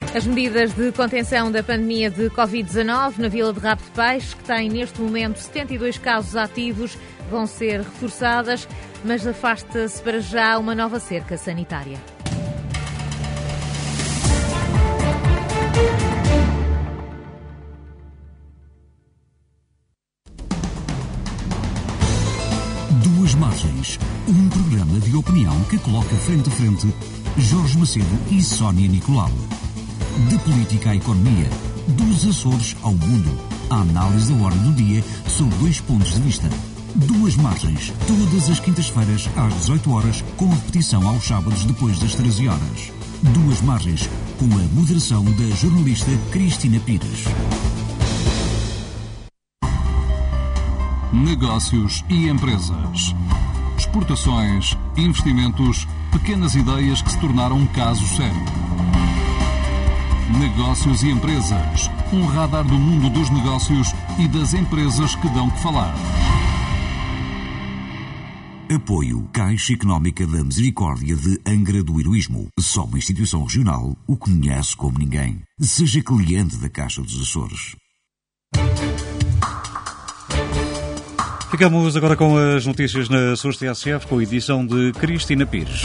As medidas de contenção da pandemia de Covid-19 na Vila de Rabo de Peixe, que tem neste momento 72 casos ativos, vão ser reforçadas, mas afasta-se para já uma nova cerca sanitária. Duas Margens, um programa de opinião que coloca frente a frente Jorge Macedo e Sónia Nicolau. De política à economia, dos Açores ao mundo, a análise da ordem do dia sob dois pontos de vista. Duas Margens, todas as quintas-feiras às 18 horas, com repetição aos sábados depois das 13 horas. Duas Margens, com a moderação da jornalista Cristina Pires. Negócios e empresas. Exportações, investimentos, pequenas ideias que se tornaram um caso sério. Negócios e empresas. Um radar do mundo dos negócios e das empresas que dão que falar. Apoio Caixa Económica da Misericórdia de Angra do Heroísmo. Só uma instituição regional o conhece como ninguém. Seja cliente da Caixa dos Açores. Ficamos agora com as notícias na Açores TSF, com a edição de Cristina Pires.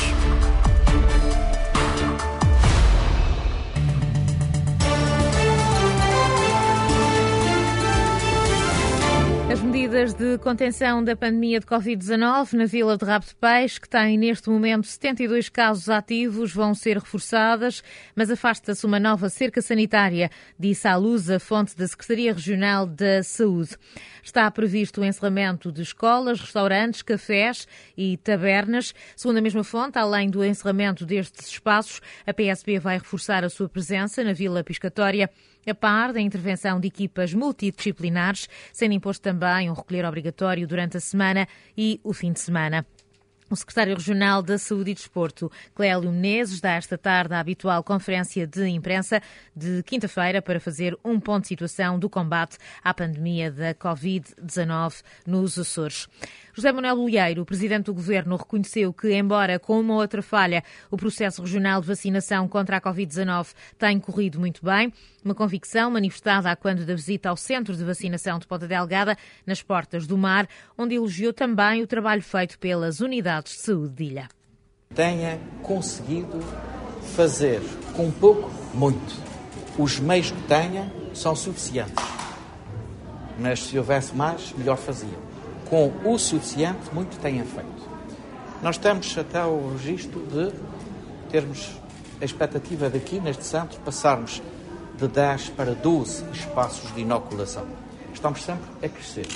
As medidas de contenção da pandemia de Covid-19 na Vila de Rabo de Peixe, que tem neste momento 72 casos ativos, vão ser reforçadas, mas afasta-se uma nova cerca sanitária, disse à luz a fonte da Secretaria Regional da Saúde. Está previsto o encerramento de escolas, restaurantes, cafés e tabernas. Segundo a mesma fonte, além do encerramento destes espaços, a PSP vai reforçar a sua presença na Vila Piscatória, a par da intervenção de equipas multidisciplinares, sendo imposto também um recolher obrigatório durante a semana e o fim de semana. O secretário regional da Saúde e Desporto, Clélio Menezes, dá esta tarde a habitual conferência de imprensa de quinta-feira para fazer um ponto de situação do combate à pandemia da Covid-19 nos Açores. José Manuel Bolieiro, presidente do Governo, reconheceu que, embora com uma outra falha, o processo regional de vacinação contra a Covid-19 tem corrido muito bem. Uma convicção manifestada quando da visita ao Centro de Vacinação de Ponta Delgada, nas Portas do Mar, onde elogiou também o trabalho feito pelas unidades de saúde de Ilha. Tenha conseguido fazer com pouco, muito. Os meios que tenha são suficientes. Mas se houvesse mais, melhor fazia. Com o suficiente, muito tenha feito. Nós estamos até ao registro de termos a expectativa daqui, neste centro, passarmos de 10 para 12 espaços de inoculação. Estamos sempre a crescer.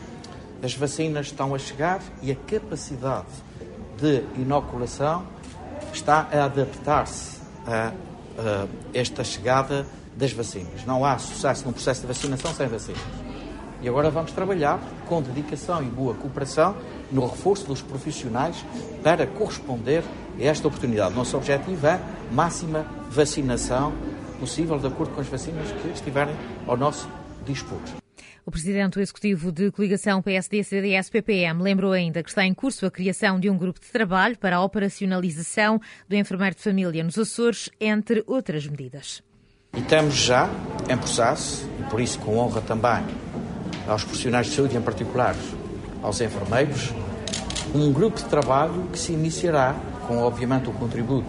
As vacinas estão a chegar e a capacidade de inoculação está a adaptar-se a esta chegada das vacinas. Não há sucesso num processo de vacinação sem vacinas. E agora vamos trabalhar com dedicação e boa cooperação no reforço dos profissionais para corresponder a esta oportunidade. Nosso objetivo é máxima vacinação possível de acordo com as vacinas que estiverem ao nosso dispor. O presidente do Executivo de Coligação PSD-CDS-PPM lembrou ainda que está em curso a criação de um grupo de trabalho para a operacionalização do enfermeiro de família nos Açores, entre outras medidas. E estamos já em processo, e por isso com honra também aos profissionais de saúde, em particular aos enfermeiros, um grupo de trabalho que se iniciará com, obviamente, o contributo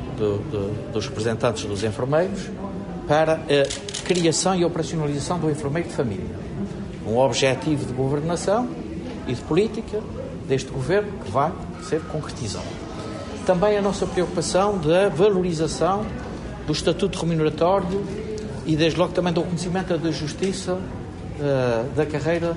dos representantes dos enfermeiros para a criação e operacionalização do enfermeiro de família. Um objetivo de governação e de política deste governo que vai ser concretizado. Também a nossa preocupação da valorização do estatuto remuneratório e, desde logo, também do reconhecimento da justiça da carreira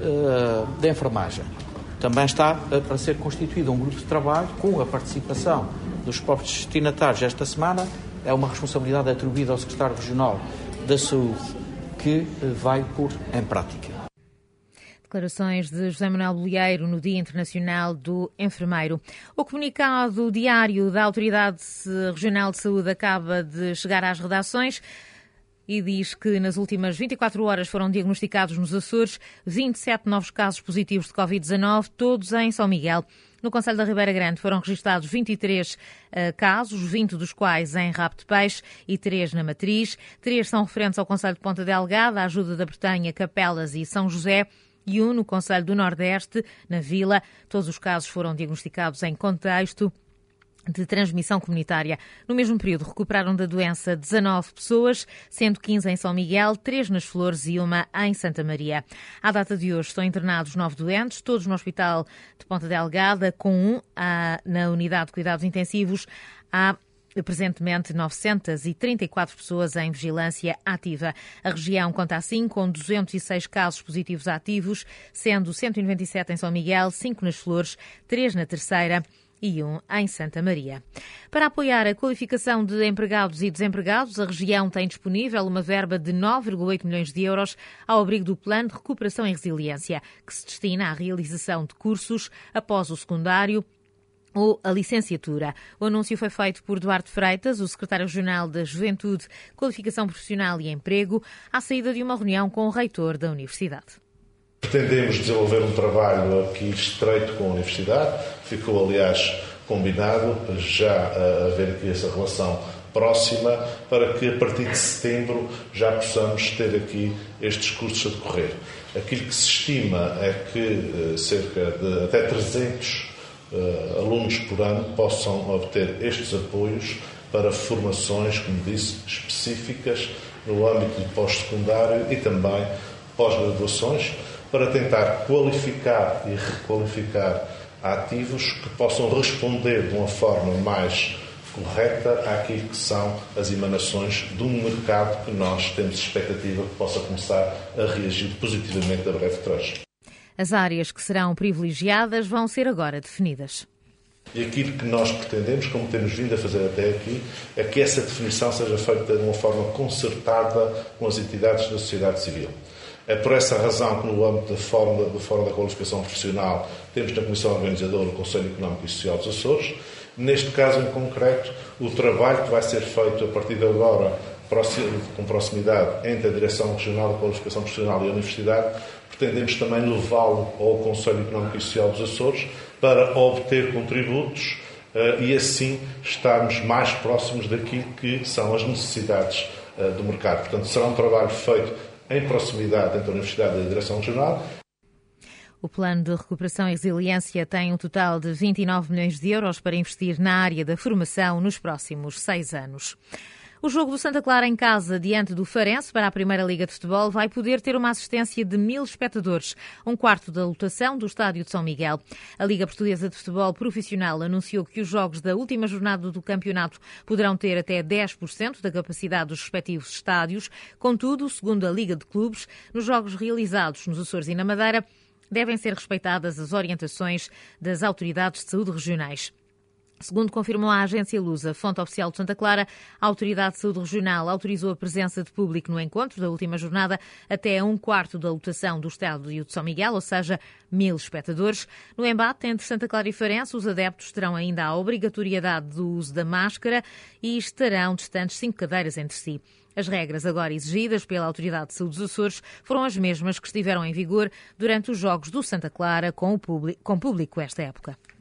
da enfermagem. Também está para ser constituído um grupo de trabalho com a participação dos próprios destinatários esta semana. É uma responsabilidade atribuída ao Secretário Regional da Saúde que vai pôr em prática. Declarações de José Manuel Bolieiro no Dia Internacional do Enfermeiro. O comunicado diário da Autoridade Regional de Saúde acaba de chegar às redações e diz que nas últimas 24 horas foram diagnosticados nos Açores 27 novos casos positivos de Covid-19, todos em São Miguel. No concelho da Ribeira Grande foram registados 23 casos, 20 dos quais em Rabo de Peixe e 3 na Matriz. 3 são referentes ao concelho de Ponta Delgada, a Ajuda da Bretanha, Capelas e São José, e 1 no concelho do Nordeste, na Vila. Todos os casos foram diagnosticados em contexto de transmissão comunitária. No mesmo período, recuperaram da doença 19 pessoas, sendo 15 em São Miguel, 3 nas Flores e 1 em Santa Maria. À data de hoje estão internados 9 doentes, todos no Hospital de Ponta Delgada, com 1 na Unidade de Cuidados Intensivos. Há presentemente 934 pessoas em vigilância ativa. A região conta assim com 206 casos positivos ativos, sendo 197 em São Miguel, 5 nas Flores, 3 na Terceira e 1 em Santa Maria. Para apoiar a qualificação de empregados e desempregados, a região tem disponível uma verba de 9,8 milhões de euros ao abrigo do Plano de Recuperação e Resiliência, que se destina à realização de cursos após o secundário ou a licenciatura. O anúncio foi feito por Duarte Freitas, o secretário regional da Juventude, Qualificação Profissional e Emprego, à saída de uma reunião com o reitor da Universidade. Pretendemos desenvolver um trabalho aqui estreito com a Universidade. Ficou, aliás, combinado já haver aqui essa relação próxima para que, a partir de setembro, já possamos ter aqui estes cursos a decorrer. Aquilo que se estima é que cerca de até 300 alunos por ano possam obter estes apoios para formações, como disse, específicas no âmbito de pós-secundário e também pós-graduações, para tentar qualificar e requalificar ativos que possam responder de uma forma mais correta àquilo que são as emanações de um mercado que nós temos expectativa que possa começar a reagir positivamente a breve trecho. As áreas que serão privilegiadas vão ser agora definidas. E aquilo que nós pretendemos, como temos vindo a fazer até aqui, é que essa definição seja feita de uma forma concertada com as entidades da sociedade civil. É por essa razão que, no âmbito do Fórum da Qualificação Profissional, temos na Comissão Organizadora o Conselho Económico e Social dos Açores. Neste caso, em concreto, o trabalho que vai ser feito a partir de agora, com proximidade entre a Direção Regional da Qualificação Profissional e a Universidade, pretendemos também levá-lo ao Conselho Económico e Social dos Açores para obter contributos e assim estarmos mais próximos daquilo que são as necessidades do mercado. Portanto, será um trabalho feito em proximidade entre a Universidade e a Direção Regional. O Plano de Recuperação e Resiliência tem um total de 29 milhões de euros para investir na área da formação nos próximos 6 anos. O jogo do Santa Clara em casa, diante do Farense, para a Primeira Liga de Futebol, vai poder ter uma assistência de 1000 espectadores, um quarto da lotação do Estádio de São Miguel. A Liga Portuguesa de Futebol Profissional anunciou que os jogos da última jornada do campeonato poderão ter até 10% da capacidade dos respectivos estádios. Contudo, segundo a Liga de Clubes, nos jogos realizados nos Açores e na Madeira, devem ser respeitadas as orientações das autoridades de saúde regionais. Segundo confirmou a agência Lusa, fonte oficial de Santa Clara, a Autoridade de Saúde Regional autorizou a presença de público no encontro da última jornada até um quarto da lotação do Estádio de São Miguel, ou seja, 1000 espectadores. No embate entre Santa Clara e Farense, os adeptos terão ainda a obrigatoriedade do uso da máscara e estarão distantes 5 cadeiras entre si. As regras agora exigidas pela Autoridade de Saúde dos Açores foram as mesmas que estiveram em vigor durante os jogos do Santa Clara com público esta época.